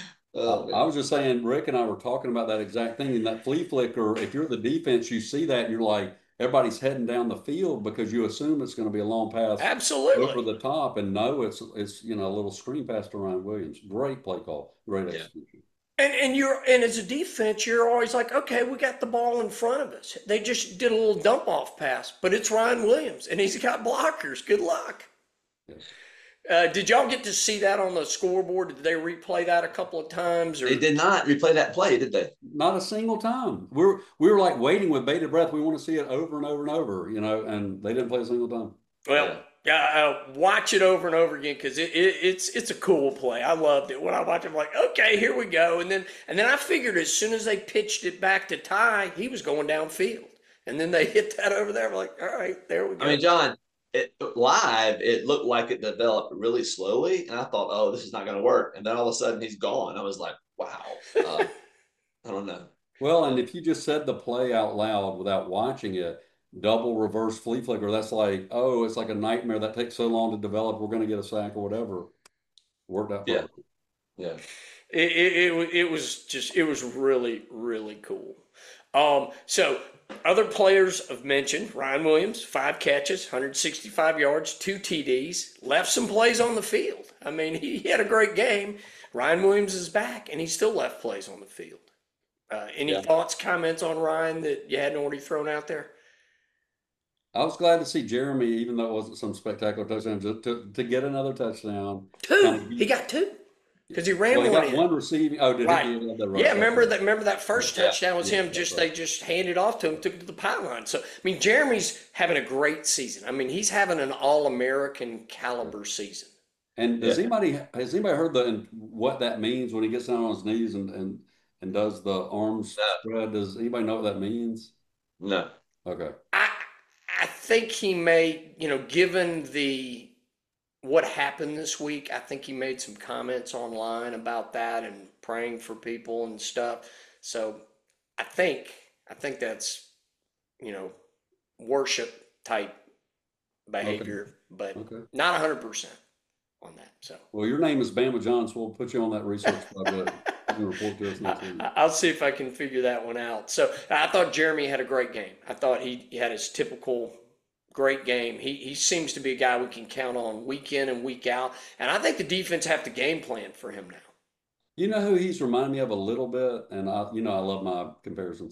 [SPEAKER 2] Oh,
[SPEAKER 3] I was just saying, Rick and I were talking about that exact thing. In that flea flicker, if you're the defense, you see that and you're like, everybody's heading down the field because you assume it's going to be a long pass over
[SPEAKER 1] Absolutely.
[SPEAKER 3] the top, and no, it's it's you know a little screen pass to Ryan Williams. Great play call, great
[SPEAKER 2] Yeah.
[SPEAKER 3] execution.
[SPEAKER 1] And and you're and as a defense, you're always like, okay, we got the ball in front of us. They just did a little dump off pass, but it's Ryan Williams and he's got blockers. Good luck.
[SPEAKER 3] Yes.
[SPEAKER 1] Uh, did y'all get to see that on the scoreboard? Did they replay that a couple of times? Or
[SPEAKER 2] They did not replay that play, did they?
[SPEAKER 3] Not a single time. We were we were like waiting with bated breath. We want to see it over and over and over, you know, and they didn't play a single time.
[SPEAKER 1] well, yeah, uh, watch it over and over again because it, it, it's it's a cool play. I loved it when I watched it. I'm like, okay, here we go, and then and then I figured as soon as they pitched it back to Ty, he was going downfield, and then they hit that over there. I'm like, all right, there we go.
[SPEAKER 2] I mean, John, it, live, it looked like it developed really slowly, and I thought, oh, this is not going to work. And then all of a sudden, he's gone. I was like, wow. Uh, I don't know.
[SPEAKER 3] Well, and if you just said the play out loud without watching it, double reverse flea flicker, that's like, oh, it's like a nightmare that takes so long to develop. We're going to get a sack or whatever. Worked out
[SPEAKER 2] Yeah.
[SPEAKER 3] perfect.
[SPEAKER 2] Yeah.
[SPEAKER 1] It, it, it, wa- it was just, it was really, really cool. Um, so other players have mentioned Ryan Williams, five catches, one hundred sixty-five yards, two T Ds, left some plays on the field. I mean, he, he had a great game. Ryan Williams is back, and he still left plays on the field. Uh, any
[SPEAKER 2] Yeah.
[SPEAKER 1] thoughts, comments on Ryan that you hadn't already thrown out there?
[SPEAKER 3] I was glad to see Jeremy, even though it wasn't some spectacular touchdown, just to, to get another touchdown. Kind
[SPEAKER 1] Two.
[SPEAKER 3] of
[SPEAKER 1] He got two because he ran
[SPEAKER 3] well, he
[SPEAKER 1] one
[SPEAKER 3] got
[SPEAKER 1] in.
[SPEAKER 3] one receiving. Oh, did
[SPEAKER 1] Right.
[SPEAKER 3] he? He had the rush.
[SPEAKER 1] Yeah, remember that. Remember that first
[SPEAKER 2] Yeah.
[SPEAKER 1] touchdown was
[SPEAKER 3] Yeah,
[SPEAKER 1] him.
[SPEAKER 3] that's
[SPEAKER 1] Just
[SPEAKER 3] right.
[SPEAKER 1] they just handed off to him, took it to the pylon. So I mean, Jeremy's having a great season. I mean, he's having an All-American caliber season.
[SPEAKER 3] And does
[SPEAKER 2] Yeah.
[SPEAKER 3] anybody has anybody heard the and what that means when he gets down on his knees and and and does the arms
[SPEAKER 2] No.
[SPEAKER 3] spread? Does anybody know what that means?
[SPEAKER 2] No.
[SPEAKER 3] Okay.
[SPEAKER 1] I I think he may, you know, given the what happened this week, I think he made some comments online about that and praying for people and stuff. So I think I think that's, you know, worship type behavior, but
[SPEAKER 3] Okay.
[SPEAKER 1] not a hundred percent on that. So
[SPEAKER 3] Well, your name is Bama John, so we'll put you on that research project. You can report to us next week.
[SPEAKER 1] I, I'll see if I can figure that one out. So I thought Jeremy had a great game. I thought he, he had his typical great game. He he seems to be a guy we can count on week in and week out. And I think the defense have to game plan for him now.
[SPEAKER 3] You know who he's reminding me of a little bit, and I, you know, I love my comparisons.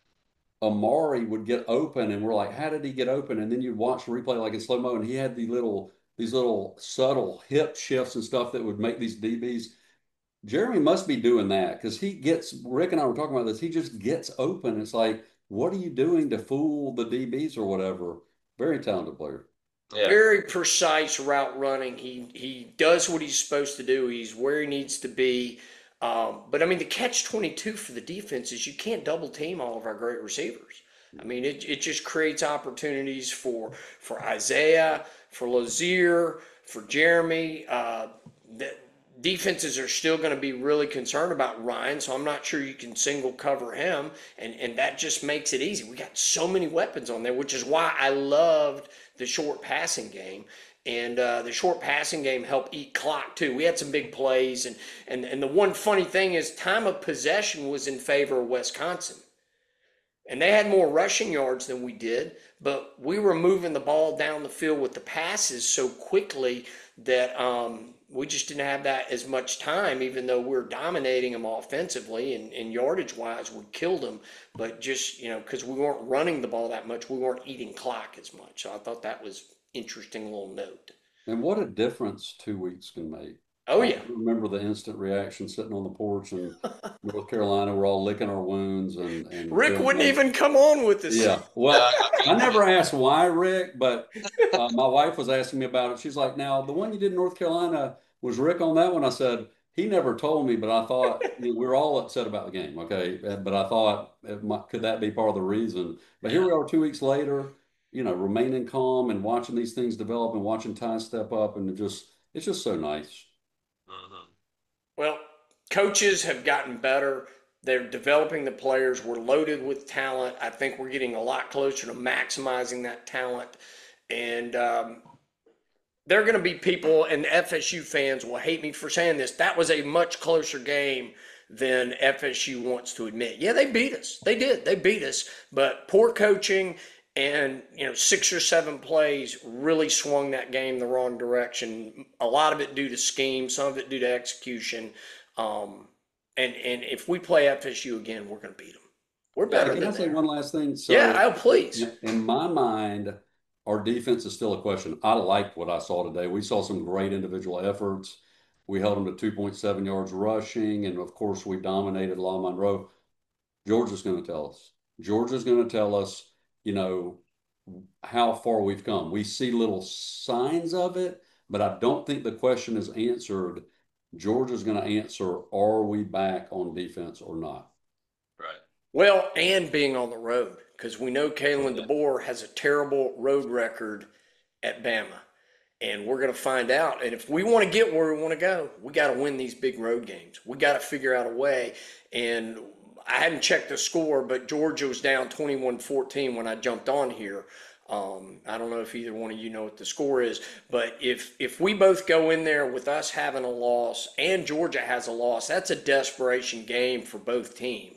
[SPEAKER 3] Amari would get open, and we're like, "How did he get open?" And then you'd watch the replay like in slow mo, and he had the little, these little subtle hip shifts and stuff that would make these D Bs. Jeremy must be doing that because he gets. Rick and I were talking about this. He just gets open. It's like, what are you doing to fool the D Bs or whatever? Very talented player.
[SPEAKER 2] Yeah.
[SPEAKER 1] Very precise route running. He he does what he's supposed to do. He's where he needs to be. Um, but I mean, the catch twenty-two for the defense is you can't double team all of our great receivers. I mean, it it just creates opportunities for for Isaiah, for Lazier, for Jeremy. Uh, the defenses are still going to be really concerned about Ryan, so I'm not sure you can single cover him, and and that just makes it easy. We got so many weapons on there, which is why I loved the short passing game. And uh, the short passing game helped eat clock too. We had some big plays, and and and the one funny thing is time of possession was in favor of Wisconsin, and they had more rushing yards than we did, but we were moving the ball down the field with the passes so quickly that um, we just didn't have that as much time, even though we we're dominating them offensively and, and yardage wise, we killed them. But just, you know, because we weren't running the ball that much, we weren't eating clock as much. So I thought that was interesting little note.
[SPEAKER 3] And what a difference two weeks can make.
[SPEAKER 1] Oh,
[SPEAKER 3] I
[SPEAKER 1] yeah.
[SPEAKER 3] remember the instant reaction sitting on the porch in North Carolina. We're all licking our wounds, and, and
[SPEAKER 1] Rick
[SPEAKER 3] feeling
[SPEAKER 1] wouldn't
[SPEAKER 3] like-
[SPEAKER 1] even come on with us.
[SPEAKER 3] Yeah. Well, I never asked why, Rick, but uh, my wife was asking me about it. She's like, "Now, the one you did in North Carolina, was Rick on that one?" I said, "He never told me, but I thought you know, we were all upset about the game, okay? Uh, But I thought, it might, could that be part of the reason?" But here we are two weeks later, you know, remaining calm and watching these things develop and watching Ty step up, and it just it's just so nice.
[SPEAKER 2] Mhm.
[SPEAKER 1] Well, coaches have gotten better. They're developing the players. We're loaded with talent. I think we're getting a lot closer to maximizing that talent. And um, there are going to be people, and F S U fans will hate me for saying this. That was a much closer game than F S U wants to admit. Yeah, they beat us. They did. They beat us. But poor coaching and, you know, six or seven plays really swung that game the wrong direction. A lot of it due to scheme, some of it due to execution. Um, and and if we play F S U again, we're going to beat them. We're better
[SPEAKER 3] Can I
[SPEAKER 1] than
[SPEAKER 3] say
[SPEAKER 1] them.
[SPEAKER 3] one last thing? So,
[SPEAKER 1] Yeah, oh, please.
[SPEAKER 3] in my mind, our defense is still a question. I liked what I saw today. We saw some great individual efforts. We held them to two point seven yards rushing, and of course, we dominated La Monroe. Georgia's going to tell us. Georgia's going to tell us, you know, how far we've come. We see little signs of it, but I don't think the question is answered. Georgia's going to answer, are we back on defense or not?
[SPEAKER 2] Right.
[SPEAKER 1] Well, and being on the road, because we know Kalen
[SPEAKER 2] Yeah.
[SPEAKER 1] DeBoer has a terrible road record at Bama. And we're going to find out. And if we want to get where we want to go, we got to win these big road games. We got to figure out a way. And I hadn't checked the score, but Georgia was down twenty-one fourteen when I jumped on here. Um, I don't know if either one of you know what the score is, but if if we both go in there with us having a loss and Georgia has a loss, that's a desperation game for both teams.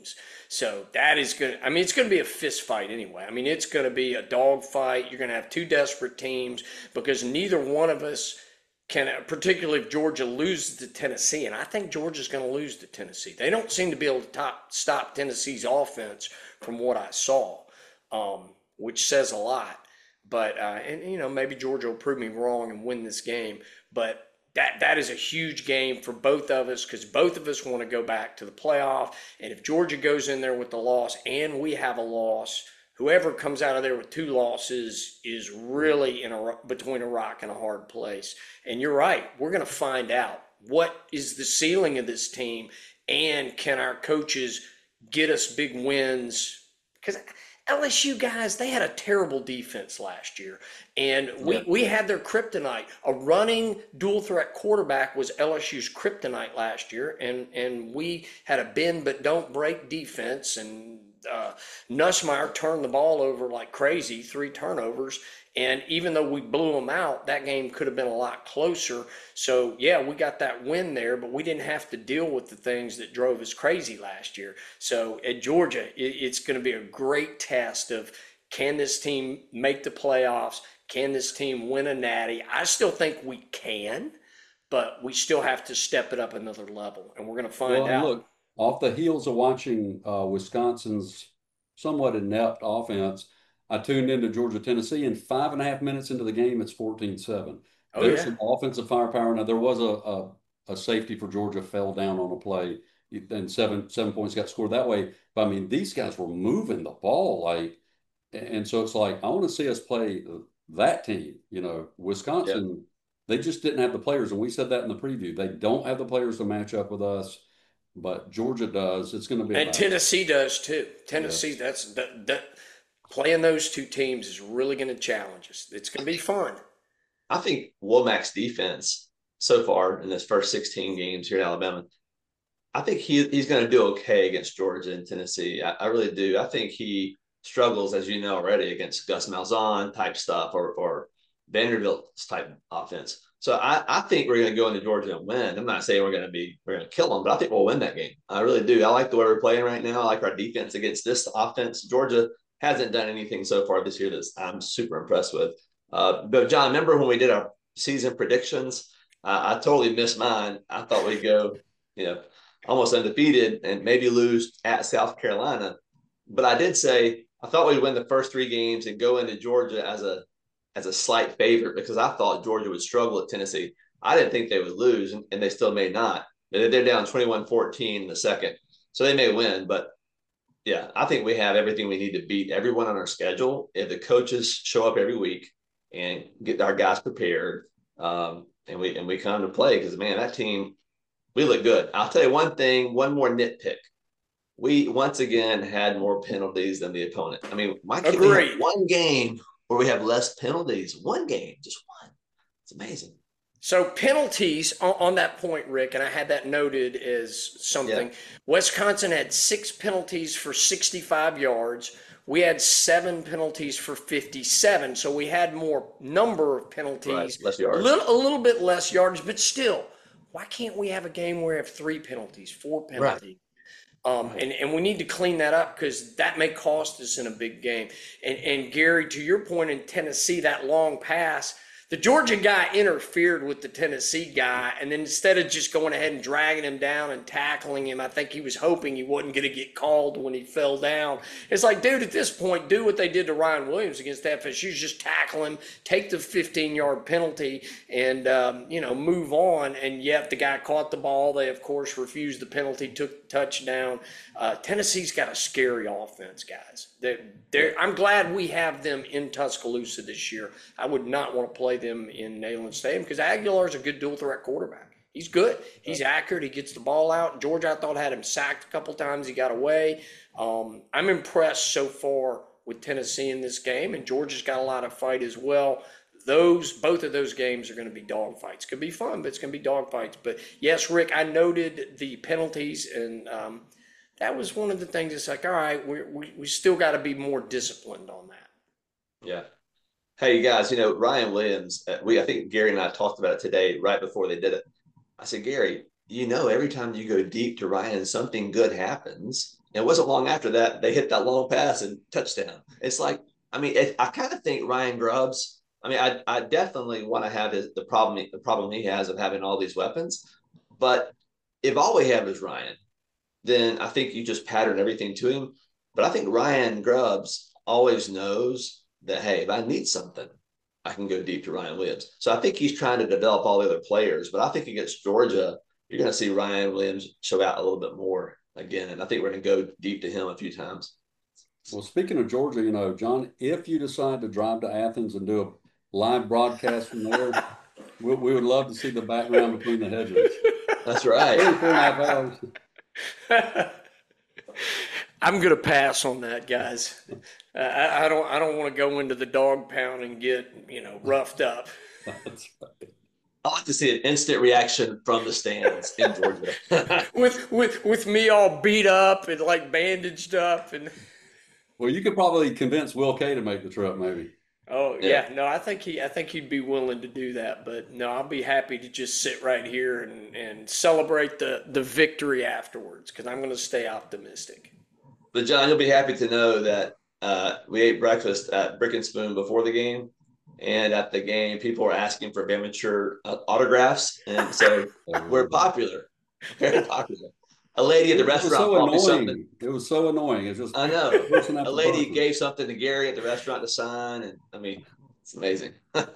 [SPEAKER 1] So that is going to, I mean, it's going to be a fist fight anyway. I mean, it's going to be a dog fight. You're going to have two desperate teams because neither one of us can, particularly if Georgia loses to Tennessee, and I think Georgia's going to lose to Tennessee. They don't seem to be able to top, stop Tennessee's offense from what I saw, um, which says a lot. But, uh, and, you know, maybe Georgia will prove me wrong and win this game. But that that is a huge game for both of us because both of us want to go back to the playoff. And if Georgia goes in there with the loss and we have a loss, whoever comes out of there with two losses is really in a between a rock and a hard place. And you're right, we're going to find out what is the ceiling of this team and can our coaches get us big wins? Because L S U guys, they had a terrible defense last year, and we,
[SPEAKER 2] Yeah.
[SPEAKER 1] we had their kryptonite. A running dual threat quarterback was L S U's kryptonite last year, and and we had a bend but don't break defense, and uh, Nussmeier turned the ball over like crazy, three turnovers. And even though we blew them out, that game could have been a lot closer. So, yeah, we got that win there, but we didn't have to deal with the things that drove us crazy last year. So, at Georgia, it's going to be a great test of can this team make the playoffs? Can this team win a natty? I still think we can, but we still have to step it up another level, and we're going to find
[SPEAKER 3] Well, and
[SPEAKER 1] out.
[SPEAKER 3] look, off the heels of watching uh, Wisconsin's somewhat inept offense, I tuned into Georgia Tennessee, and five and a half minutes into the game, it's fourteen seven.
[SPEAKER 1] Oh,
[SPEAKER 3] There's
[SPEAKER 1] yeah.
[SPEAKER 3] some offensive firepower. Now, there was a, a, a safety for Georgia fell down on a play, and seven seven points got scored that way. But I mean, these guys were moving the ball like, and so it's like I want to see us play that team. You know, Wisconsin, they just didn't have the players, and we said that in the preview. They don't have the players to match up with us, but Georgia does. It's going to be a
[SPEAKER 1] And
[SPEAKER 3] battle.
[SPEAKER 1] Tennessee does too. Tennessee, that's that, that playing those two teams is really going to challenge us. It's going to be fun.
[SPEAKER 2] I think Womack's defense so far in this first sixteen games here in Alabama, I think he he's going to do okay against Georgia and Tennessee. I, I really do. I think he struggles, as you know already, against Gus Malzahn type stuff or or Vanderbilt's type offense. So I, I think we're going to go into Georgia and win. I'm not saying we're going to be we're going to kill them, but I think we'll win that game. I really do. I like the way we're playing right now. I like our defense against this offense. Georgia hasn't done anything so far this year that I'm super impressed with. Uh, but John, remember when we did our season predictions? Uh, I totally missed mine. I thought we'd go, you know, almost undefeated and maybe lose at South Carolina. But I did say I thought we'd win the first three games and go into Georgia as a as a slight favorite because I thought Georgia would struggle at Tennessee. I didn't think they would lose, and, and they still may not. They're down twenty-one fourteen in the second, so they may win. But yeah, I think we have everything we need to beat everyone on our schedule if the coaches show up every week and get our guys prepared, um, and we and we come to play because man, that team, we look good. I'll tell you one thing, one more nitpick. We once again had more penalties than the opponent. I mean, why can't we
[SPEAKER 1] Agreed.
[SPEAKER 2] have one game where we have less penalties? One game, just one. It's amazing.
[SPEAKER 1] So penalties on, on that point, Rick, and I had that noted as something.
[SPEAKER 2] Yeah.
[SPEAKER 1] Wisconsin had six penalties for sixty-five yards. We had seven penalties for fifty-seven. So we had more number of penalties,
[SPEAKER 2] Right, less
[SPEAKER 1] a
[SPEAKER 2] yards.
[SPEAKER 1] little, a little bit less yards, but still, why can't we have a game where we have three penalties, four penalties? Um, and, and we need to clean that up because that may cost us in a big game. And, and Gary, to your point in Tennessee, that long pass, the Georgia guy interfered with the Tennessee guy, and then instead of just going ahead and dragging him down and tackling him, I think he was hoping he wasn't going to get called when he fell down. It's like, dude, at this point, do what they did to Ryan Williams against F S U. Just tackle him, take the fifteen-yard penalty, and, um, you know, move on. And yet the guy caught the ball. They, of course, refused the penalty, took the touchdown. Uh, Tennessee's got a scary offense, guys. They're, they're, I'm glad we have them in Tuscaloosa this year. I would not want to play them in Neyland Stadium because Aguilar's a good dual threat quarterback. He's good. He's accurate. He gets the ball out. Georgia, I thought, had him sacked a couple times. He got away. Um, I'm impressed so far with Tennessee in this game, and Georgia's got a lot of fight as well. Those, both of those games are going to be dogfights. Could be fun, but it's going to be dogfights. But yes, Rick, I noted the penalties, and um, that was one of the things. It's like, all right, we we we still got to be more disciplined on that.
[SPEAKER 2] Yeah. Hey, you guys, you know, Ryan Williams, uh, we I think Gary and I talked about it today right before they did it. I said, Gary, you know, every time you go deep to Ryan, something good happens. And it wasn't long after that they hit that long pass and touchdown. It's like, I mean, it, I kind of think Ryan Grubbs. I mean, I, I definitely want to have his, the problem the problem he has of having all these weapons, but if all we have is Ryan, then I think you just pattern everything to him. But I think Ryan Grubbs always knows that, hey, if I need something, I can go deep to Ryan Williams. So I think he's trying to develop all the other players. But I think against Georgia, you're going to see Ryan Williams show out a little bit more again. And I think we're going to go deep to him a few times.
[SPEAKER 3] Well, speaking of Georgia, you know, John, if you decide to drive to Athens and do a live broadcast from there, we, we would love to see the background between the hedges.
[SPEAKER 2] That's right.
[SPEAKER 3] Three, four and a half hours.
[SPEAKER 1] I'm gonna pass on that, guys. Uh, I, I don't. I don't want to go into the dog pound and get you know roughed up.
[SPEAKER 3] That's right.
[SPEAKER 2] I like to see an instant reaction from the stands in Georgia.
[SPEAKER 1] with with with me all beat up and like bandaged up and.
[SPEAKER 3] Well, you could probably convince Will Kay to make the trip, maybe.
[SPEAKER 1] Oh
[SPEAKER 2] Yeah.
[SPEAKER 1] yeah, no, I think he, I think he'd be willing to do that. But no, I'll be happy to just sit right here and, and celebrate the the victory afterwards because I'm going to stay optimistic.
[SPEAKER 2] But John, you'll be happy to know that uh, we ate breakfast at Brick and Spoon before the game, and at the game, people were asking for amateur uh, autographs, and so we're popular, very popular. A lady at the
[SPEAKER 3] It was
[SPEAKER 2] restaurant
[SPEAKER 3] so
[SPEAKER 2] bought me
[SPEAKER 3] annoying.
[SPEAKER 2] something.
[SPEAKER 3] It was so annoying. It's just
[SPEAKER 2] I know.
[SPEAKER 3] person after
[SPEAKER 2] A lady
[SPEAKER 3] person.
[SPEAKER 2] gave something to Gary at the restaurant to sign, and I mean, it's amazing.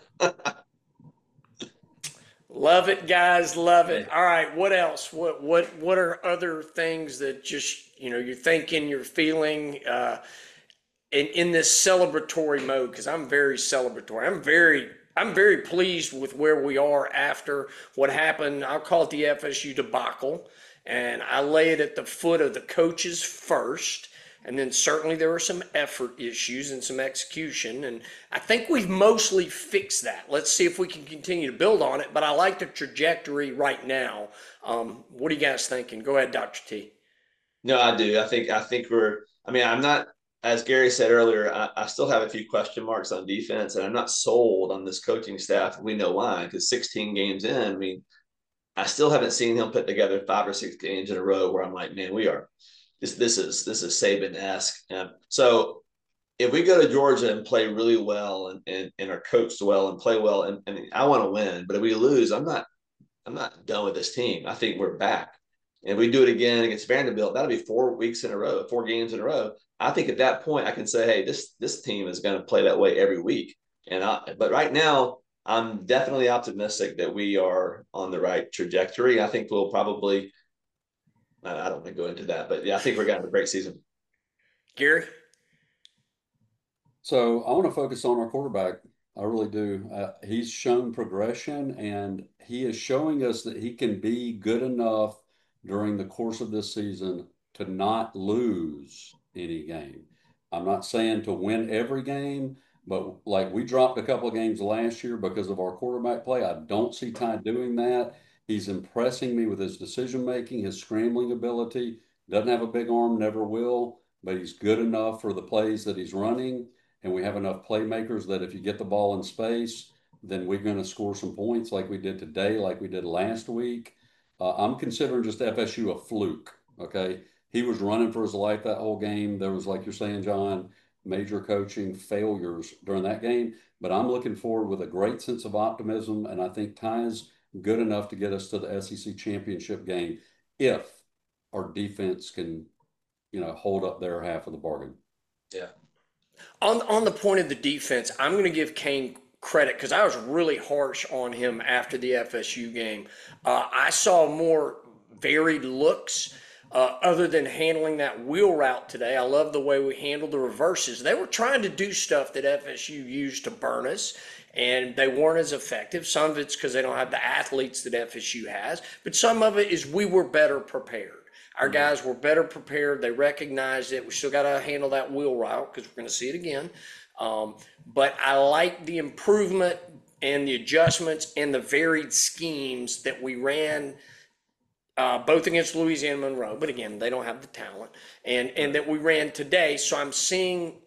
[SPEAKER 1] Love it, guys. Love it. All right. What else? What what what are other things that just you know you're thinking, you're feeling uh, in in this celebratory mode? Because I'm very celebratory. I'm very I'm very pleased with where we are after what happened. I'll call it the F S U debacle, and I lay it at the foot of the coaches first. And then certainly there were some effort issues and some execution. And I think we've mostly fixed that. Let's see if we can continue to build on it. But I like the trajectory right now. Um, what are you guys thinking? Go ahead, Doctor T.
[SPEAKER 2] No, I do. I think I think we're. I mean, I'm not. As Gary said earlier, I, I still have a few question marks on defense, and I'm not sold on this coaching staff. We know why, because sixteen games in, I mean, I still haven't seen him put together five or six games in a row where I'm like, man, we are. This this is this is Saban-esque. Um, so if we go to Georgia and play really well and, and, and are coached well and play well, and, and I want to win, but if we lose, I'm not I'm not done with this team. I think we're back. And if we do it again against Vanderbilt, that'll be four weeks in a row, four games in a row. I think at that point I can say, hey, this this team is going to play that way every week. And I, but right now, I'm definitely optimistic that we are on the right trajectory. I think we'll probably. I don't want to go into that, but yeah, I think we're going to have a great season.
[SPEAKER 1] Gary?
[SPEAKER 3] So I want to focus on our quarterback. I really do. Uh, he's shown progression, and he is showing us that he can be good enough during the course of this season to not lose any game. I'm not saying to win every game, but like we dropped a couple of games last year because of our quarterback play. I don't see Ty doing that. He's impressing me with his decision making, his scrambling ability. Doesn't have a big arm, never will, but he's good enough for the plays that he's running. And we have enough playmakers that if you get the ball in space, then we're going to score some points like we did today, like we did last week. Uh, I'm considering just F S U a fluke. Okay. He was running for his life that whole game. There was, like you're saying, John, major coaching failures during that game. But I'm looking forward with a great sense of optimism. And I think Ty's good enough to get us to the S E C championship game if our defense can, you know, hold up their half of the bargain.
[SPEAKER 2] Yeah.
[SPEAKER 1] On on the point of the defense, I'm going to give Kane credit because I was really harsh on him after the F S U game. Uh, I saw more varied looks uh, other than handling that wheel route today. I love the way we handled the reverses. They were trying to do stuff that F S U used to burn us, and they weren't as effective. Some of it's because they don't have the athletes that F S U has, but some of it is we were better prepared. Our guys were better prepared. They recognized it. We still got to handle that wheel route because we're going to see it again. Um, but I like the improvement and the adjustments and the varied schemes that we ran uh, both against Louisiana Monroe. But again, they don't have the talent. And, and that we ran today. So I'm seeing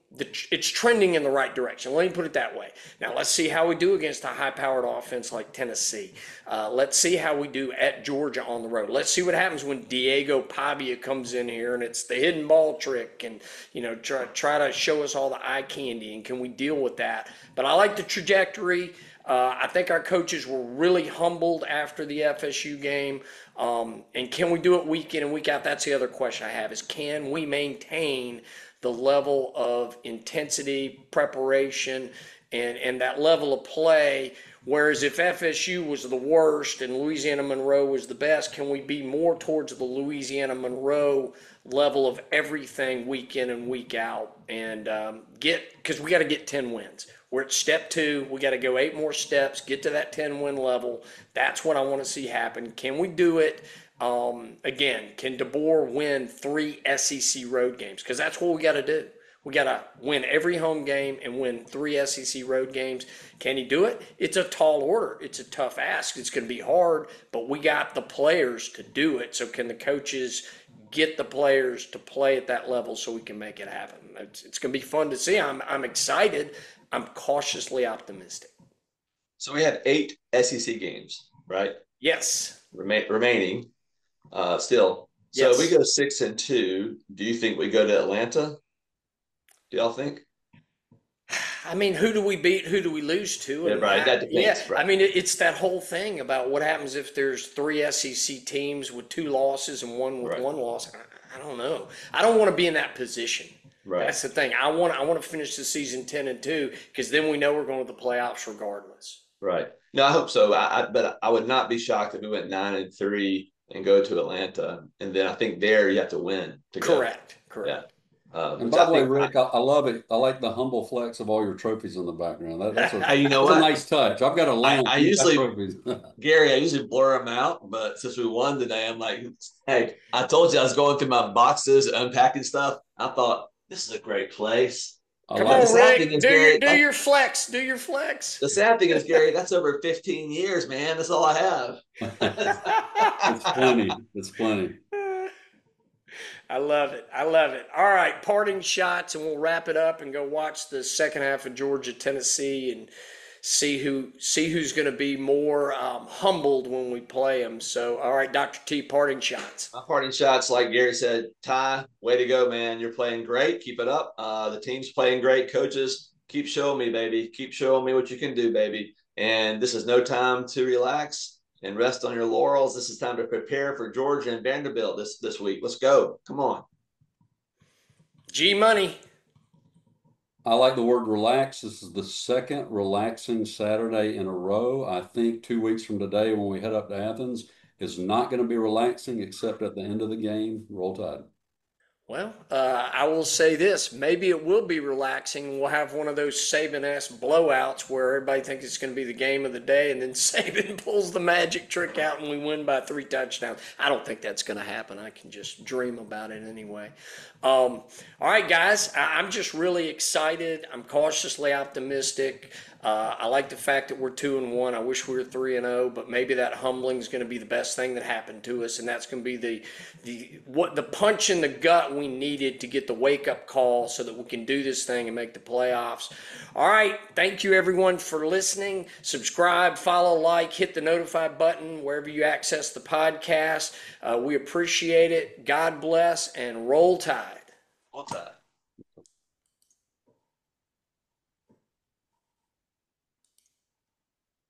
[SPEAKER 1] the, it's trending in the right direction. Let me put it that way. Now let's see how we do against a high-powered offense like Tennessee. Uh, let's see how we do at Georgia on the road. Let's see what happens when Diego Pavia comes in here and it's the hidden ball trick and, you know, try, try to show us all the eye candy, and can we deal with that? But I like the trajectory. Uh, I think our coaches were really humbled after the F S U game. Um, and can we do it week in and week out? That's the other question I have, is can we maintain the level of intensity, preparation, and, and that level of play? Whereas if F S U was the worst and Louisiana Monroe was the best, can we be more towards the Louisiana Monroe level of everything week in and week out, and um, get, because we got to get ten wins. We're at step two. We got to go eight more steps, get to that ten win level. That's what I want to see happen. Can we do it? Um, again, can DeBoer win three S E C road games? Because that's what we got to do. We got to win every home game and win three S E C road games. Can he do it? It's a tall order. It's a tough ask. It's going to be hard, but we got the players to do it. So can the coaches get the players to play at that level so we can make it happen? It's, it's going to be fun to see. I'm, I'm excited. I'm cautiously optimistic.
[SPEAKER 2] So we have eight S E C games, right?
[SPEAKER 1] Yes.
[SPEAKER 2] Remain, remaining uh, still. So
[SPEAKER 1] Yes.
[SPEAKER 2] we go six and two. Do you think we go to Atlanta? Do y'all think?
[SPEAKER 1] I mean, who do we beat? Who do we lose to?
[SPEAKER 2] Yeah,
[SPEAKER 1] And
[SPEAKER 2] right.
[SPEAKER 1] I-
[SPEAKER 2] That depends,
[SPEAKER 1] yeah,
[SPEAKER 2] right.
[SPEAKER 1] I mean, it, it's that whole thing about what happens if there's three S E C teams with two losses and one with
[SPEAKER 2] Right.
[SPEAKER 1] one loss. I, I don't know. I don't want to be in that position.
[SPEAKER 2] Right.
[SPEAKER 1] That's the thing. I want I want to finish the season ten and two, because then we know we're going to the playoffs regardless.
[SPEAKER 2] Right. No, I hope so. I, I but I would not be shocked if we went nine and three and go to Atlanta, and then I think there you have to win to go.
[SPEAKER 1] Correct. Correct.
[SPEAKER 2] Uh,
[SPEAKER 3] And
[SPEAKER 2] which
[SPEAKER 3] by
[SPEAKER 2] I
[SPEAKER 3] the way,
[SPEAKER 2] think-
[SPEAKER 3] Rick, I, I love it. I like the humble flex of all your trophies in the background. That, that's a,
[SPEAKER 2] Hey, you know
[SPEAKER 3] that's a
[SPEAKER 2] what,
[SPEAKER 3] nice touch. I've got a lamp.
[SPEAKER 2] I
[SPEAKER 3] You've got
[SPEAKER 2] usually-
[SPEAKER 3] trophies.
[SPEAKER 2] Gary? I usually blur them out, but since we won today, I'm like, hey, I told you I was going through my boxes, unpacking stuff. I thought this is a great place.
[SPEAKER 3] I
[SPEAKER 1] Come
[SPEAKER 3] like
[SPEAKER 1] on,
[SPEAKER 2] the
[SPEAKER 3] it.
[SPEAKER 2] sad
[SPEAKER 1] Rick.
[SPEAKER 2] thing is,
[SPEAKER 1] Do your
[SPEAKER 2] Gary,
[SPEAKER 1] do
[SPEAKER 2] that-
[SPEAKER 1] your flex. Do your flex.
[SPEAKER 2] The sad thing is, Gary, that's over fifteen years, man. That's all I have.
[SPEAKER 3] It's plenty. It's plenty.
[SPEAKER 1] I love it. I love it. All right, parting shots, and we'll wrap it up and go watch the second half of Georgia Tennessee and see who see who's going to be more um, humbled when we play them. So, all right, Doctor T, parting shots.
[SPEAKER 2] My parting shots, like Gary said, Ty, way to go, man. You're playing great. Keep it up. Uh, the team's playing great. Coaches, keep showing me, baby. Keep showing me what you can do, baby. And this is no time to relax and rest on your laurels. This is time to prepare for Georgia and Vanderbilt this, this week. Let's go. Come on.
[SPEAKER 1] G Money.
[SPEAKER 3] I like the word relax. This is the second relaxing Saturday in a row. I think two weeks from today, when we head up to Athens, is not going to be relaxing except at the end of the game. Roll Tide.
[SPEAKER 1] Well, uh, I will say this. Maybe it will be relaxing. We'll have one of those Saban-esque blowouts where everybody thinks it's going to be the game of the day, and then Saban pulls the magic trick out and we win by three touchdowns. I don't think that's going to happen. I can just dream about it anyway. Um, all right, guys, I- I'm just really excited. I'm cautiously optimistic. Uh, I like the fact that we're two and one. I wish we were three and zero, but maybe that humbling is going to be the best thing that happened to us, and that's going to be the the what the punch in the gut we needed to get the wake up call so that we can do this thing and make the playoffs. All right, thank you everyone for listening. Subscribe, follow, like, hit the notify button wherever you access the podcast. Uh, we appreciate it. God bless, and roll Tide.
[SPEAKER 2] Roll Tide.